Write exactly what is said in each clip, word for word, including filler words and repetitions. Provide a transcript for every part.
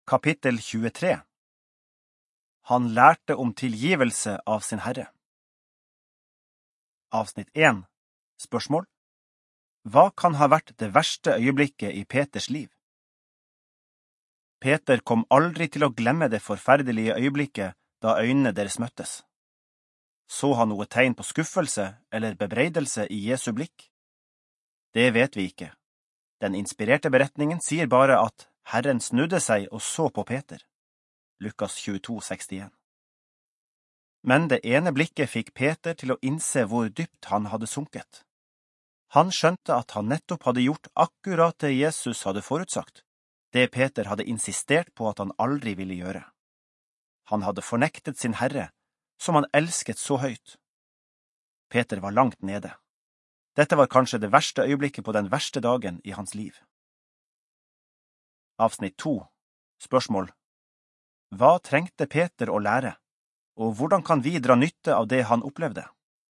Kapittel tjuetre. Han lærte om tilgivelse av sin Herre. Avsnitt én. Spørsmål. Hva kan ha vært det verste øyeblikket i Peters liv? Peter kom aldri til å glemme det forferdelige øyeblikket da øynene deres møttes. Så han noe tegn på skuffelse eller bebreidelse i Jesu blikk? Det vet vi ikke. Den inspirerte beretningen sier bare at Herren snudde seg og så på Peter. Lukas tjueto sekstien. Men det ene blikket fikk Peter til å innse hvor dypt han hadde sunket. Han skjønte at han nettopp hadde gjort akkurat det Jesus hadde forutsagt, det Peter hadde insistert på at han aldri ville gjøre. Han hadde fornektet sin Herre, som han elsket så høyt. Peter var langt nede. Dette var kanskje det verste øyeblikket på den verste dagen i hans liv. Avsnitt to. Spørsmål. Hva trengte Peter å lære, og hvordan kan vi dra nytte av det han opplevde?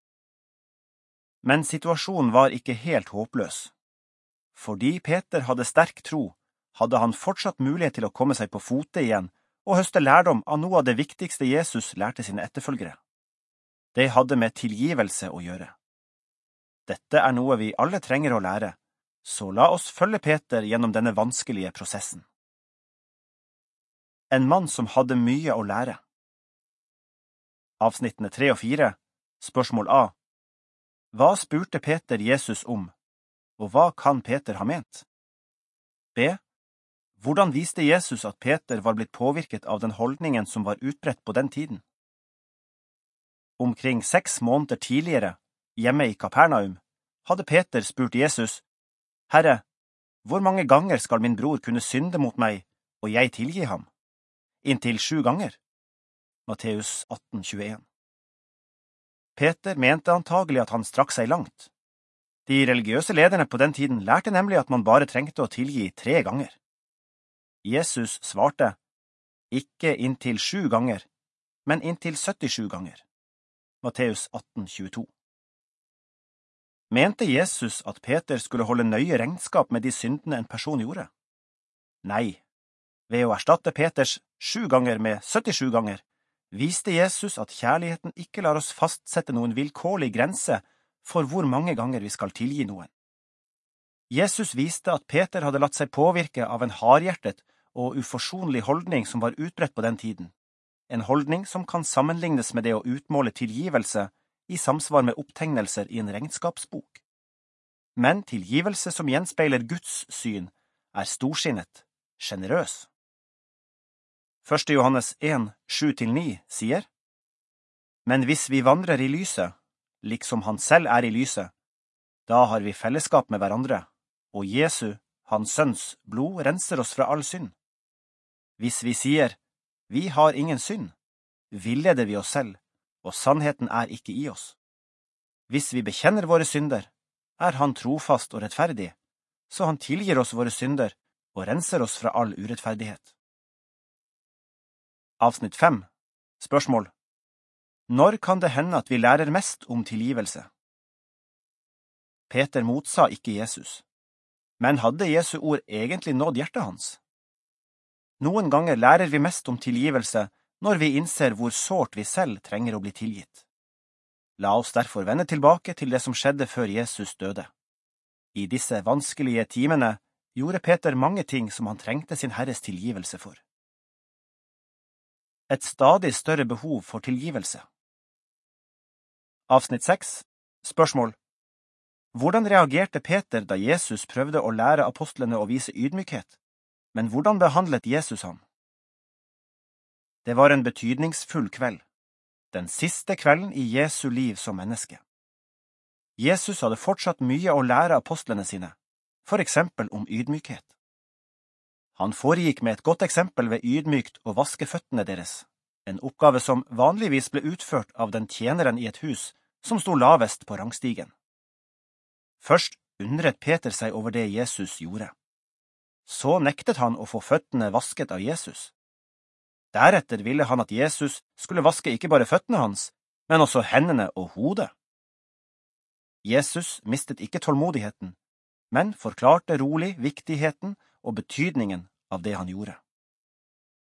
Men situasjonen var ikke helt håpløs. Fordi Peter hadde sterk tro, hadde han fortsatt mulighet til å komme seg på fote igjen og høste lærdom av noe av det viktigste Jesus lærte sine etterfølgere. Det hadde med tilgivelse å gjøre. Dette er noe vi alle trenger å lære, så la oss følge Peter gjennom denne vanskelige prosessen. En mann som hadde mye å lære. Avsnittene tre og fire. Spørsmål A. Hva spurte Peter Jesus om, og hva kan Peter ha ment? B. Hvordan viste Jesus at Peter var blitt påvirket av den holdningen som var utbredt på den tiden? Omkring seks måneder tidligere, hjemme i Kapernaum, hadde Peter spurt Jesus, «Herre, hvor mange ganger skal min bror kunne synde mot meg, og jeg tilgi ham? Inntil sju ganger?» Matteus atten tjueen. Peter mente antagelig at han strakk seg langt. De religiøse lederne på den tiden lærte nemlig at man bare trengte å tilgi tre ganger. Jesus svarte, ikke inntil sju ganger, men inntil syttisju ganger. Matteus atten tjueto. Mente Jesus at Peter skulle holde nøye regnskap med de syndene en person gjorde? Nei. Ved å erstatte Peters sju ganger med syttisju ganger, viste Jesus at kjærligheten ikke lar oss fastsette noen vilkårlig grense for hvor mange ganger vi skal tilgi noen. Jesus viste at Peter hadde latt seg påvirke av en hardhjertet og uforsonlig holdning som var utbredt på den tiden, en holdning som kan sammenlignes med det å utmåle tilgivelse i samsvar med opptegnelser i en regnskapsbok. Men tilgivelse som gjenspeiler Guds syn er storsinnet, generøs. første Johannes en, sju til ni sier, «Men hvis vi vandrer i lyset, liksom han selv er i lyset, da har vi fellesskap med hverandre, og Jesu, hans sønns, blod renser oss fra all synd. Hvis vi sier, vi har ingen synd, villeder vi oss selv, og sannheten er ikke i oss. Hvis vi bekjenner våre synder, er han trofast og rettferdig, så han tilgir oss våre synder og renser oss fra all urettferdighet. Avsnitt fem. Spørsmål. Når kan det hende at vi lærer mest om tilgivelse? Peter motsa ikke Jesus, men hadde Jesu ord egentlig nådd hjertet hans? Noen ganger lærer vi mest om tilgivelse når vi innser hvor sårt vi selv trenger å bli tilgitt. La oss derfor vende tilbake til det som skjedde før Jesus døde. I disse vanskelige timene gjorde Peter mange ting som han trengte sin Herres tilgivelse for. Et stadig større behov for tilgivelse. Avsnitt seks. Spørsmål. Hvordan reagerte Peter da Jesus prøvde å lære apostlene å vise ydmykhet, men hvordan behandlet Jesus ham? Det var en betydningsfull kveld, den siste kvelden i Jesu liv som menneske. Jesus hadde fortsatt mye å lære apostlene sine, for eksempel om ydmykhet. Han foregikk med et godt eksempel ved ydmykt å vaske føttene deres, en oppgave som vanligvis ble utført av den tjeneren i et hus som sto lavest på rangstigen. Først undret Peter seg over det Jesus gjorde. Så nektet han å få føttene vasket av Jesus. Deretter ville han at Jesus skulle vaske ikke bare føttene hans, men også hendene og hodet. Jesus mistet ikke tålmodigheten, men forklarte rolig viktigheten og betydningen av det han gjorde.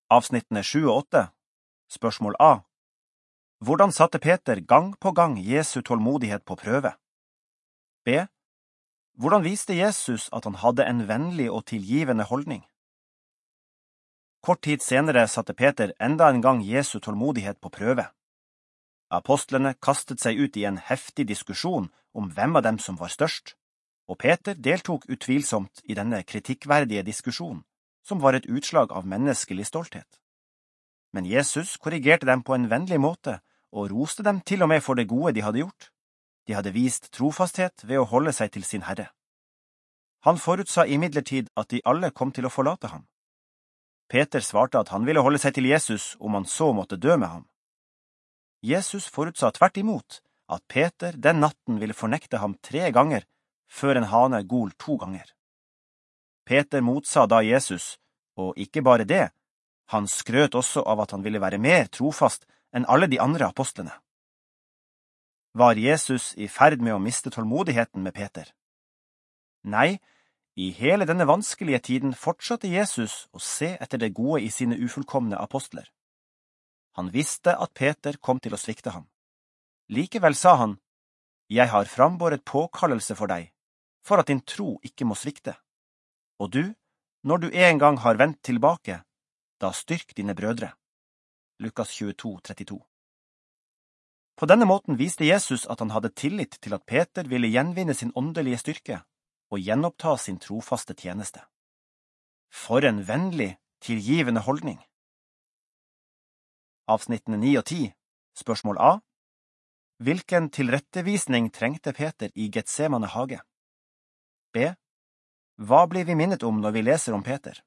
Avsnittene sju og åtte. Spørsmål A. Hvordan satte Peter gang på gang Jesu tålmodighet på prøve? B. Hvordan viste Jesus at han hadde en vennlig og tilgivende holdning? Kort tid senere satte Peter enda en gang Jesu tålmodighet på prøve. Apostlene kastet seg ut i en heftig diskusjon om hvem av dem som var størst, og Peter deltok utvilsomt i denne kritikkverdige diskusjonen, som var et utslag av menneskelig stolthet. Men Jesus korrigerte dem på en vennlig måte og roste dem til og med for det gode de hadde gjort. De hadde vist trofasthet ved å holde seg til sin Herre. Han forutsa imidlertid at de alle kom til å forlate ham. Peter svarte at han ville holde seg til Jesus om han så måtte dø med ham. Jesus forutsa tvert imot at Peter den natten ville fornekte ham tre ganger før en hane gol to ganger. Peter motsa da Jesus, og ikke bare det, han skrøt også av at han ville være mer trofast enn alle de andre apostlene. Var Jesus i ferd med å miste tålmodigheten med Peter? Nei, i hele denne vanskelige tiden fortsatte Jesus å se etter det gode i sine ufullkomne apostler. Han visste at Peter kom til å svikte ham. Likevel sa han, «Jeg har frambåret påkallelse for deg, for at din tro ikke må svikte. Og du, når du en gang har vendt tilbake, da styrk dine brødre.» Lukas tjueto trettito. På denne måten viste Jesus at han hadde tillit til at Peter ville gjenvinne sin åndelige styrke og gjenoppta sin trofaste tjeneste. For en vennlig, tilgivende holdning! Avsnittene ni og ti. Spørsmål A. Hvilken tilrettevisning trengte Peter i Getsemane hage? B. Hva blir vi minnet om når vi leser om Peter?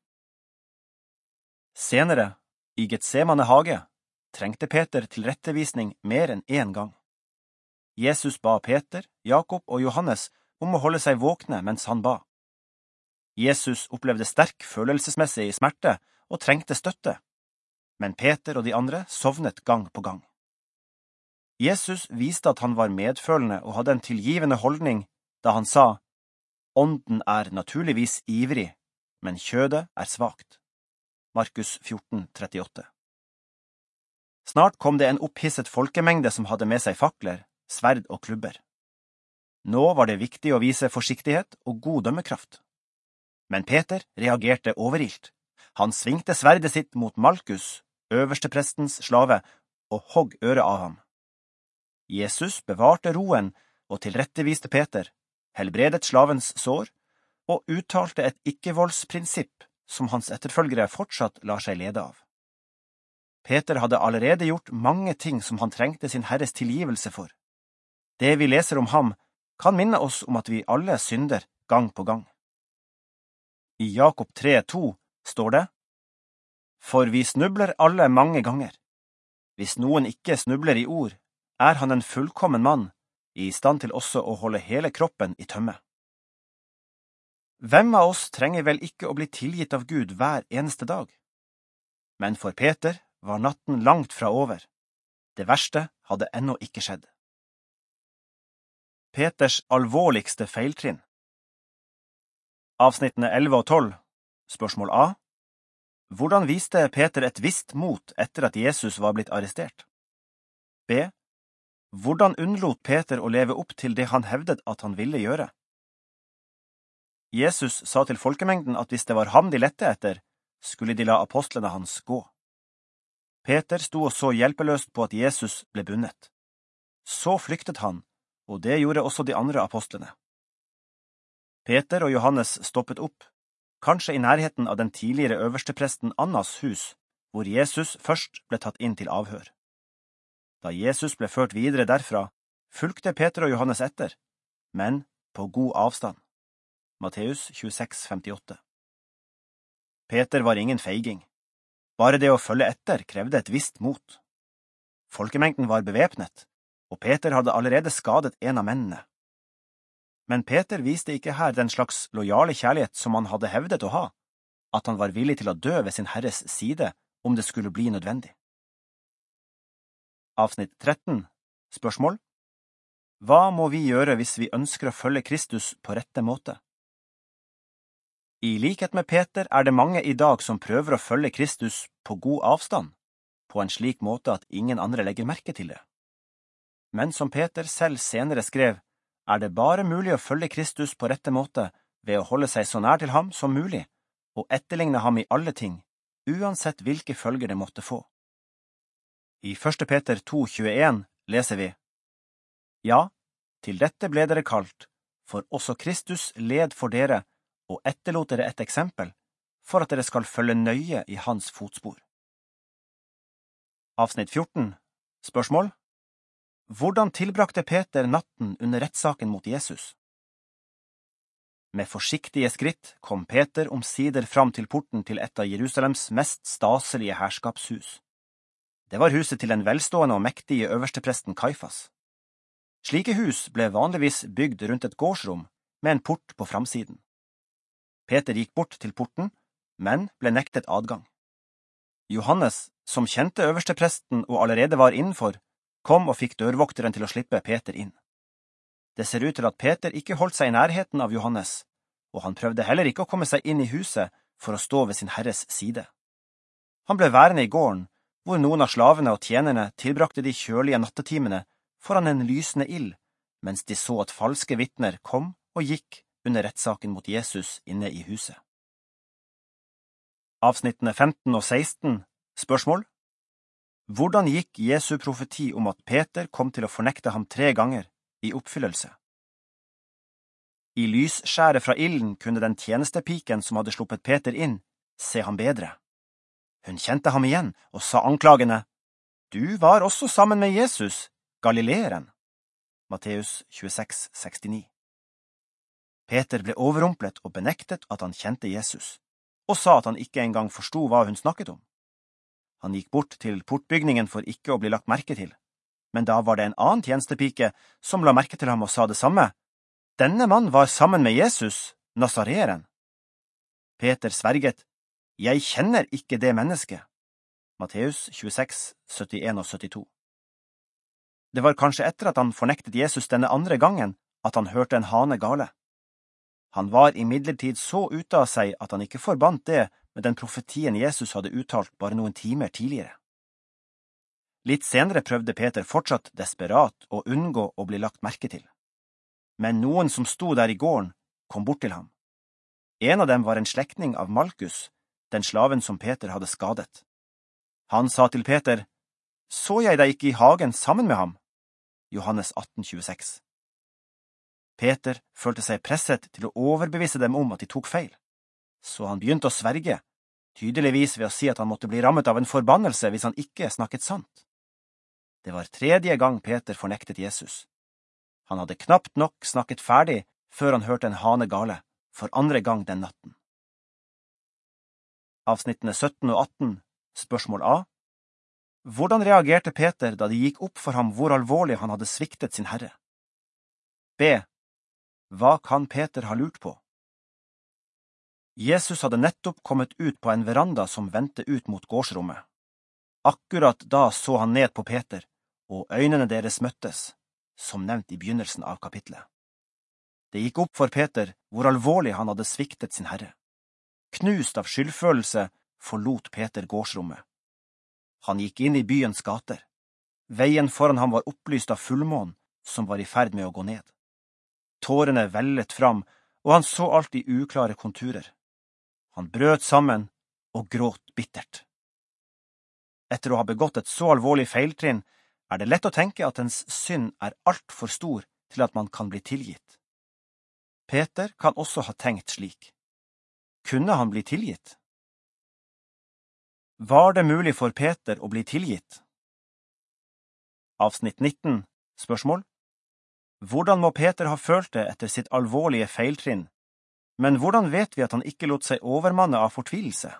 Senere, i Getsemane hage, trengte Peter tilrettevisning mer enn én gang. Jesus ba Peter, Jakob og Johannes om å holde seg våkne mens han ba. Jesus opplevde sterk følelsesmessig smerte og trengte støtte, men Peter og de andre sovnet gang på gang. Jesus viste at han var medfølende og hadde en tilgivende holdning da han sa, «Ånden er naturligvis ivrig, men kjødet er svakt.» Markus fjorten trettiåtte. Snart kom det en opphisset folkemengde som hadde med seg fakler, sverd og klubber. Nå var det viktig å vise forsiktighet og god dømmekraft. Men Peter reagerte overilt. Han svingte sverdet sitt mot Malkus, øversteprestens slave, og hogg øret av ham. Jesus bevarte roen og tilretteviste Peter, helbredet slavens sår og uttalte et ikke-voldsprinsipp som hans etterfølgere fortsatt lar seg lede av. Peter hadde allerede gjort mange ting som han trengte sin Herres tilgivelse for. Det vi leser om ham, kan minne oss om at vi alle synder gang på gang. I Jakob tre to står det, «For vi snubler alle mange ganger. Hvis noen ikke snubler i ord, er han en fullkommen mann, i stand til også å holde hele kroppen i tømme.» Hvem av oss trenger vel ikke å bli tilgitt av Gud hver eneste dag? Men for Peter var natten langt fra over. Det verste hadde ennå ikke skjedd. Peters alvorligste feiltrinn. Avsnittene elleve og tolv. Spørsmål A. Hvordan viste Peter et visst mot etter at Jesus var blitt arrestert? B. Hvordan unnlot Peter å leve opp til det han hevdet at han ville gjøre? Jesus sa til folkemengden at hvis det var ham de lette etter, skulle de la apostlene hans gå. Peter sto og så hjelpeløst på at Jesus ble bundet. Så flyktet han, og det gjorde også de andre apostlene. Peter og Johannes stoppet opp, kanskje i nærheten av den tidligere øverstepresten Annas hus, hvor Jesus først ble tatt inn til avhør. Da Jesus ble ført videre derfra, fulgte Peter og Johannes etter, men på god avstand. Matteus tjueseks femtiåtte. Peter var ingen feiging. Bare det å følge etter krevde et visst mot. Folkemengden var bevæpnet, og Peter hadde allerede skadet en av mennene. Men Peter viste ikke her den slags lojale kjærlighet som han hadde hevdet å ha, at han var villig til å dø ved sin Herres side om det skulle bli nødvendig. Avsnitt tretten. Spørsmål. Hva må vi gjøre hvis vi ønsker å følge Kristus på rette måte? I likhet med Peter er det mange i dag som prøver å følge Kristus på god avstand, på en slik måte at ingen andre legger merke til det. Men som Peter selv senere skrev, er det bare mulig å følge Kristus på rette måte ved å holde seg så nær til ham som mulig, og etterligne ham i alle ting, uansett hvilke følger det måtte få. I første Peter to tjueen leser vi: Ja, til dette ble dere kalt, for også Kristus led for dere og etterlot dere et eksempel, for at dere skal følge nøye i hans fotspor. Avsnitt fjorten. Spørsmål: Hvordan tilbrakte Peter natten under rettssaken mot Jesus? Med forsiktige skritt kom Peter omsider fram til porten til et av Jerusalems mest staselige herskapshus. Det var huset til den velstående og mektige øverstepresten Kaifas. Slike hus ble vanligvis bygd rundt et gårdsrom med en port på framsiden. Peter gikk bort til porten, men ble nektet adgang. Johannes, som kjente øverstepresten og allerede var innenfor, kom og fikk dørvokteren til å slippe Peter inn. Det ser ut til at Peter ikke holdt seg i nærheten av Johannes, og han prøvde heller ikke å komme seg inn i huset for å stå ved sin herres side. Han ble værende i gården, hvor noen av slavene og tjenerne tilbrakte de kjølige nattetimene foran en lysende ild, mens de så at falske vitner kom og gikk under rettssaken mot Jesus inne i huset. Avsnittene femten og seksten. Spørsmål: Hvordan gikk Jesu profeti om at Peter kom til å fornekte ham tre ganger i oppfyllelse? I lysskjæret fra ilden kunne den tjenestepiken som hadde sluppet Peter inn, se ham bedre. Hun kjente ham igjen og sa anklagende: Du var også sammen med Jesus, Galileeren. Matteus tjueseks sekstini. Peter ble overrumplet og benektet at han kjente Jesus, og sa at han ikke engang forstod hva hun snakket om. Han gikk bort til portbygningen for ikke å bli lagt merke til, men da var det en annen tjenestepike som la merke til ham og sa det samme: Denne mann var sammen med Jesus, Nasareeren. Peter sverget: Jeg kjenner ikke det mennesket. Matteus tjueseks syttien og syttito. Det var kanskje etter at han fornektet Jesus denne andre gangen at han hørte en hane gale. Han var imidlertid så ute av seg at han ikke forbandt det med den profetien Jesus hadde uttalt bare noen timer tidligere. Litt senere prøvde Peter fortsatt desperat å unngå å bli lagt merke til. Men noen som sto der i gården, kom bort til ham. En av dem var en slektning av Malkus, den slaven som Peter hadde skadet. Han sa til Peter: Så jeg deg ikke i hagen sammen med ham? Johannes atten tjueseks. Peter følte seg presset til å overbevise dem om at de tok feil, så han begynte å sverge, tydeligvis ved å si at han måtte bli rammet av en forbannelse hvis han ikke snakket sant. Det var tredje gang Peter fornektet Jesus. Han hadde knapt nok snakket ferdig før han hørte en hane gale, for andre gang den natten. Avsnittene sytten og atten. Spørsmål A. Hvordan reagerte Peter da det gikk opp for ham hvor alvorlig han hadde sviktet sin herre? B. Hva kan Peter ha lurt på? Jesus hadde nettopp kommet ut på en veranda som vendte ut mot gårdsrommet. Akkurat da så han ned på Peter, og øynene deres møttes, som nevnt i begynnelsen av kapitlet. Det gikk opp for Peter hvor alvorlig han hadde sviktet sin herre. Knust av skyldfølelse forlot Peter gårdsrommet. Han gikk inn i byens gater. Veien foran ham var opplyst av fullmånen som var i ferd med å gå ned. Tårene vellet fram, og han så alt i uklare konturer. Han brøt sammen og gråt bittert. Etter å ha begått et så alvorlig feiltrinn, er det lett å tenke at ens synd er alt for stor til at man kan bli tilgitt. Peter kan også ha tenkt slik. Kunne han bli tilgitt? Var det mulig for Peter å bli tilgitt? Avsnitt nitten. Spørsmål: Hvordan må Peter ha følt det etter sitt alvorlige feiltrinn, men hvordan vet vi at han ikke lot seg overmanne av fortvilelse?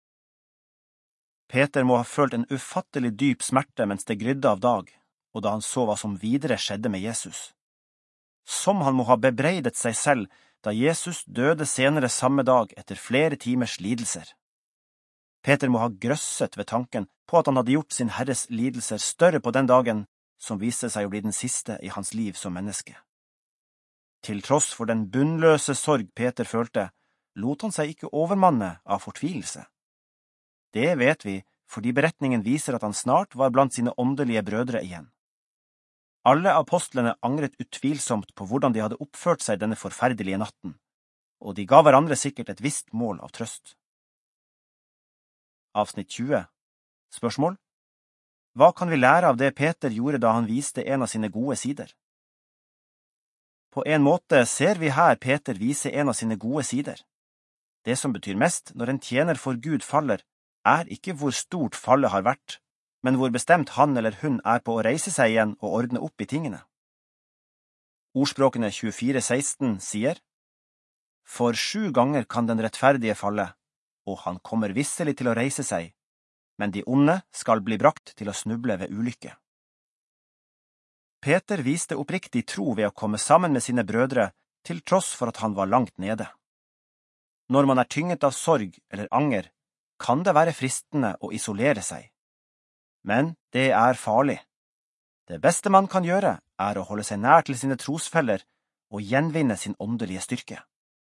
Peter må ha følt en ufattelig dyp smerte mens det grydde av dag, og da han så hva som videre skjedde med Jesus. Som han må ha bebreidet seg selv da Jesus døde senere samme dag etter flere timers lidelser. Peter må ha grøsset ved tanken på at han hadde gjort sin herres lidelser større på den dagen som viste seg å bli den siste i hans liv som menneske. Til tross for den bunnløse sorg Peter følte, lot han seg ikke overmanne av fortvilelse. Det vet vi fordi beretningen viser at han snart var blant sine åndelige brødre igjen. Alle apostlene angret utvilsomt på hvordan de hadde oppført seg denne forferdelige natten, og de ga hverandre sikkert et visst mål av trøst. Avsnitt tjue. Spørsmål: Hva kan vi lære av det Peter gjorde da han viste en av sine gode sider? På en måte ser vi her Peter vise en av sine gode sider. Det som betyr mest når en tjener for Gud faller, er ikke hvor stort fallet har vært, men hvor bestemt han eller hun er på å reise seg igjen og ordne opp i tingene. Ordspråkene tjuefire seksten sier: For sju ganger kan den rettferdige falle, og han kommer visselig til å reise seg, men de onde skal bli brakt til å snuble ved ulykke. Peter viste oppriktig tro ved å komme sammen med sine brødre, til tross for at han var langt nede. Når man er tynget av sorg eller anger, kan det være fristende å isolere seg. Men det er farlig. Det beste man kan gjøre, er å holde seg nær til sine trosfeller og gjenvinne sin åndelige styrke.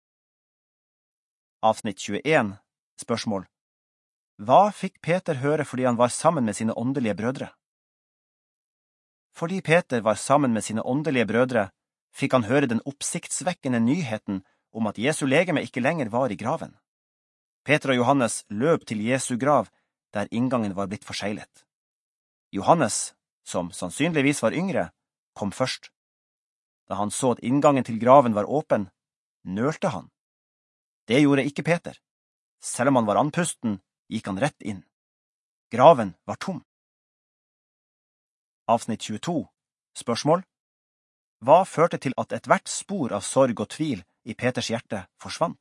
Avsnitt tjueen. Spørsmål: Hva fikk Peter høre fordi han var sammen med sine åndelige brødre? Fordi Peter var sammen med sine åndelige brødre, fikk han høre den oppsiktsvekkende nyheten om at Jesu legeme ikke lenger var i graven. Peter og Johannes løp til Jesu grav, der inngangen var blitt forseglet. Johannes, som sannsynligvis var yngre, kom først. Da han så at inngangen til graven var åpen, nølte han. Det gjorde ikke Peter. Selv om han var andpusten, gikk han rett inn. Graven var tom. Avsnitt tjueto. Spørsmål: Hva førte til at ethvert spor av sorg og tvil i Peters hjerte forsvant?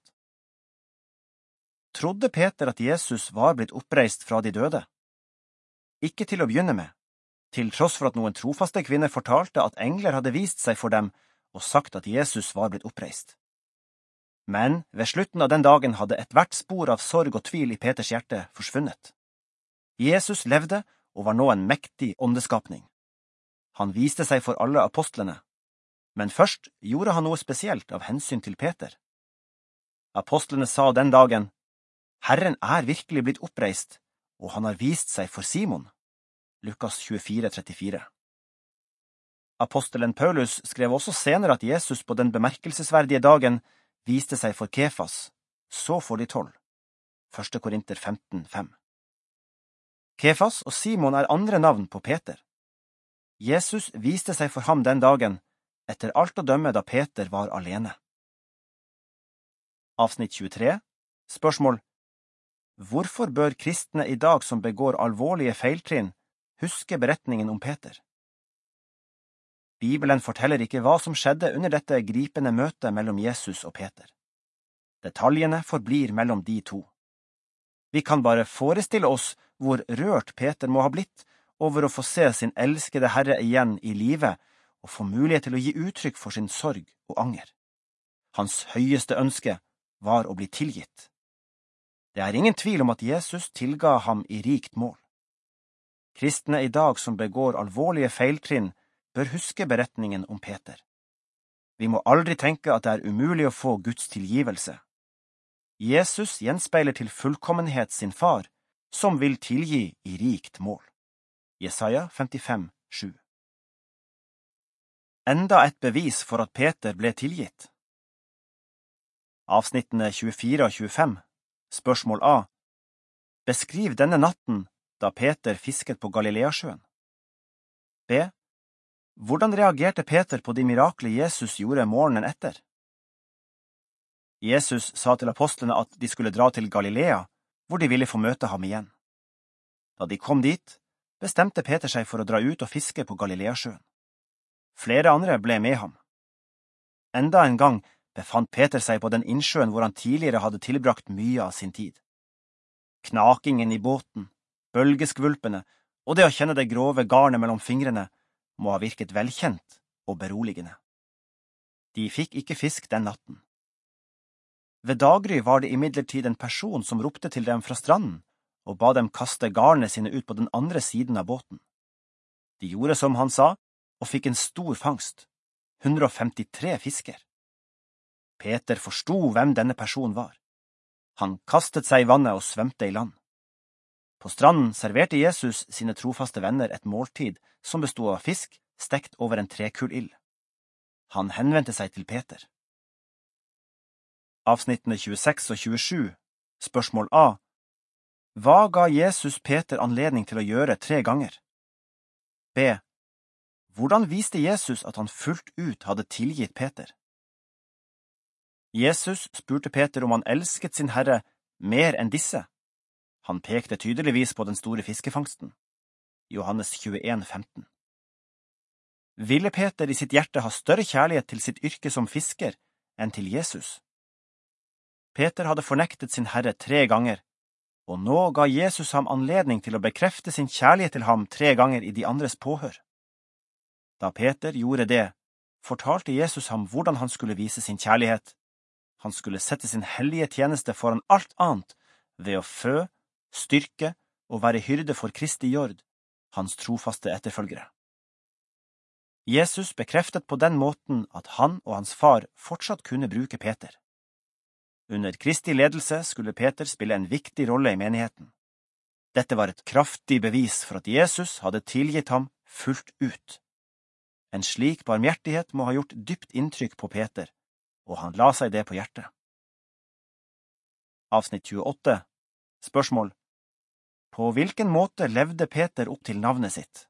Trodde Peter at Jesus var blitt oppreist fra de døde? Ikke til å begynne med, til tross for at noen trofaste kvinner fortalte at engler hadde vist seg for dem og sagt at Jesus var blitt oppreist. Men ved slutten av den dagen hadde ethvert spor av sorg og tvil i Peters hjerte forsvunnet. Jesus levde og var nå en mektig åndeskapning. Han viste seg for alle apostlene, men først gjorde han noe spesielt av hensyn til Peter. Apostlene sa den dagen: Herren er virkelig blitt oppreist, og han har vist seg for Simon. Lukas tjuefire trettifire. Apostelen Paulus skrev også senere at Jesus på den bemerkelsesverdige dagen viste seg for Kefas, så for de tolv. Første Korinter femten fem. Kefas og Simon er andre navn på Peter. Jesus viste seg for ham den dagen, etter alt å dømme da Peter var alene. Avsnitt tjuetre. Spørsmål: Hvorfor bør kristne i dag som begår alvorlige feiltrinn, huske beretningen om Peter? Bibelen forteller ikke hva som skjedde under dette gripende møtet mellom Jesus og Peter. Detaljene forblir mellom de to. Vi kan bare forestille oss hvor rørt Peter må ha blitt over å få se sin elskede Herre igjen i live og få mulighet til å gi uttrykk for sin sorg og anger. Hans høyeste ønske var å bli tilgitt. Det er ingen tvil om at Jesus tilga ham i rikt mål. Kristne i dag som begår alvorlige feiltrinn, bør huske beretningen om Peter. Vi må aldri tenke at det er umulig å få Guds tilgivelse. Jesus gjenspeiler til fullkommenhet sin far, som vil tilgi i rikt mål. Jesaja femtifem sju. Enda et bevis for at Peter ble tilgitt. Avsnittene tjuefire og tjuefem. Spørsmål A. Beskriv denne natten da Peter fisket på Galileasjøen. B. Hvordan reagerte Peter på de mirakler Jesus gjorde morgenen etter? Jesus sa til apostlene at de skulle dra til Galilea, hvor de ville få møte ham igjen. Da de kom dit, bestemte Peter seg for å dra ut og fiske på Galileasjøen. Flere andre ble med ham. Enda en gang befant Peter seg på den innsjøen hvor han tidligere hadde tilbrakt mye av sin tid. Knakingen i båten, bølgeskvulpene og det å kjenne det grove garnet mellom fingrene må ha virket velkjent og beroligende. De fikk ikke fisk den natten. Ved daggry var det imidlertid en person som ropte til dem fra stranden og ba dem kaste garnene sine ut på den andre siden av båten. De gjorde som han sa, og fikk en stor fangst, hundre og femtitre fisker. Peter forsto hvem denne personen var. Han kastet seg i vannet og svømte i land. På stranden serverte Jesus sine trofaste venner et måltid som bestod av fisk stekt over en trekullild. Han henvendte seg til Peter. Avsnittene tjueseks og tjuesju, spørsmål A. Hva ga Jesus Peter anledning til å gjøre tre ganger? B. Hvordan viste Jesus at han fullt ut hadde tilgitt Peter? Jesus spurte Peter om han elsket sin Herre mer enn disse. Han pekte tydeligvis på den store fiskefangsten. Johannes tjueen femten. Ville Peter i sitt hjerte ha større kjærlighet til sitt yrke som fisker enn til Jesus? Peter hadde fornektet sin Herre tre ganger, og nå ga Jesus ham anledning til å bekrefte sin kjærlighet til ham tre ganger i de andres påhør. Da Peter gjorde det, fortalte Jesus ham hvordan han skulle vise sin kjærlighet. Han skulle sette sin hellige tjeneste foran alt annet ved å fø, styrke og være hyrde for Kristi jord, hans trofaste etterfølgere. Jesus bekreftet på den måten at han og hans far fortsatt kunne bruke Peter. Under Kristi ledelse skulle Peter spille en viktig rolle i menigheten. Dette var et kraftig bevis for at Jesus hadde tilgitt ham fullt ut. En slik barmhjertighet må ha gjort dypt inntrykk på Peter, og han la seg det på hjertet. Avsnitt tjueåtte. Spørsmål. På hvilken måte levde Peter opp til navnet sitt?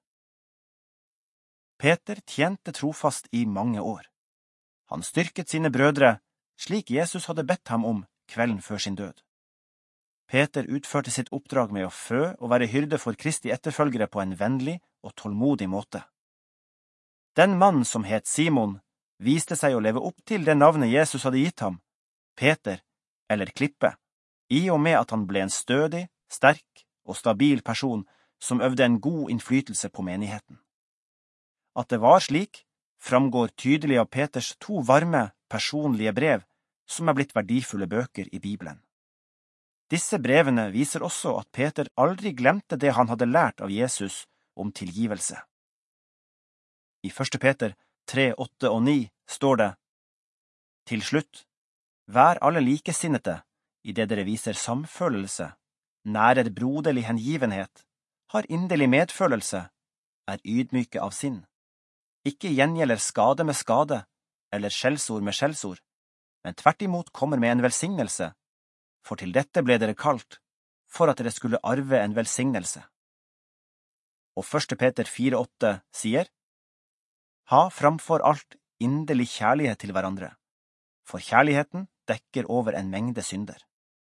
Peter tjente trofast i mange år. Han styrket sine brødre, slik Jesus hadde bedt ham om kvelden før sin død. Peter utførte sitt oppdrag med å fø og være hyrde for Kristi etterfølgere på en vennlig og tålmodig måte. Den mann som het Simon, viste seg å leve opp til det navnet Jesus hadde gitt ham, Peter, eller Klippe, i og med at han ble en stødig, sterk og stabil person som øvde en god innflytelse på menigheten. At det var slik, framgår tydelig av Peters to varme, personlige brev, som er blitt verdifulle bøker i Bibelen. Disse brevene viser også at Peter aldri glemte det han hadde lært av Jesus om tilgivelse. I første Peter tre, åtte og ni står det: Til slutt, vær alle likesinnete, i det dere viser samfølelse, nærer broderlig hengivenhet, har inderlig medfølelse, er ydmyke av sinn, ikke gjengjelder skade med skade, eller skjellsord med skjellsord, men tvert imot kommer med en velsignelse, for til dette ble dere kalt, for at dere skulle arve en velsignelse. Og første Peter fire, åtte sier: Ha framfor alt inderlig kjærlighet til hverandre, for kjærligheten dekker over en mengde synder.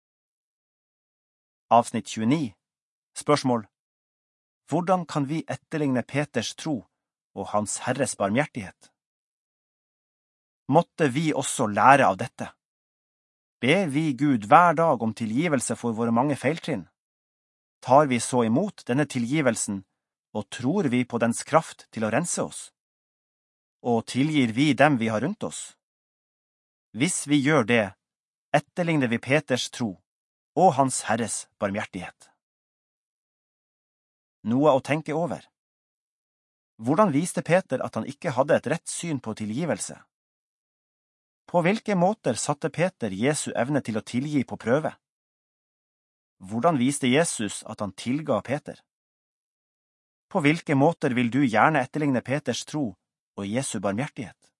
Avsnitt tjueni. Spørsmål. Hvordan kan vi etterligne Peters tro og hans Herres barmhjertighet? Måtte vi også lære av dette. Ber vi Gud hver dag om tilgivelse for våre mange feiltrinn? Tar vi så imot denne tilgivelsen, og tror vi på dens kraft til å rense oss? Og tilgir vi dem vi har rundt oss? Hvis vi gjør det, etterligner vi Peters tro og hans Herres barmhjertighet. Noe å tenke over. Hvordan viste Peter at han ikke hadde et rett syn på tilgivelse? På hvilke måter satte Peter Jesu evne til å tilgi på prøve? Hvordan viste Jesus at han tilga Peter? På hvilke måter vil du gjerne etterligne Peters tro og Jesu barmhjertighet?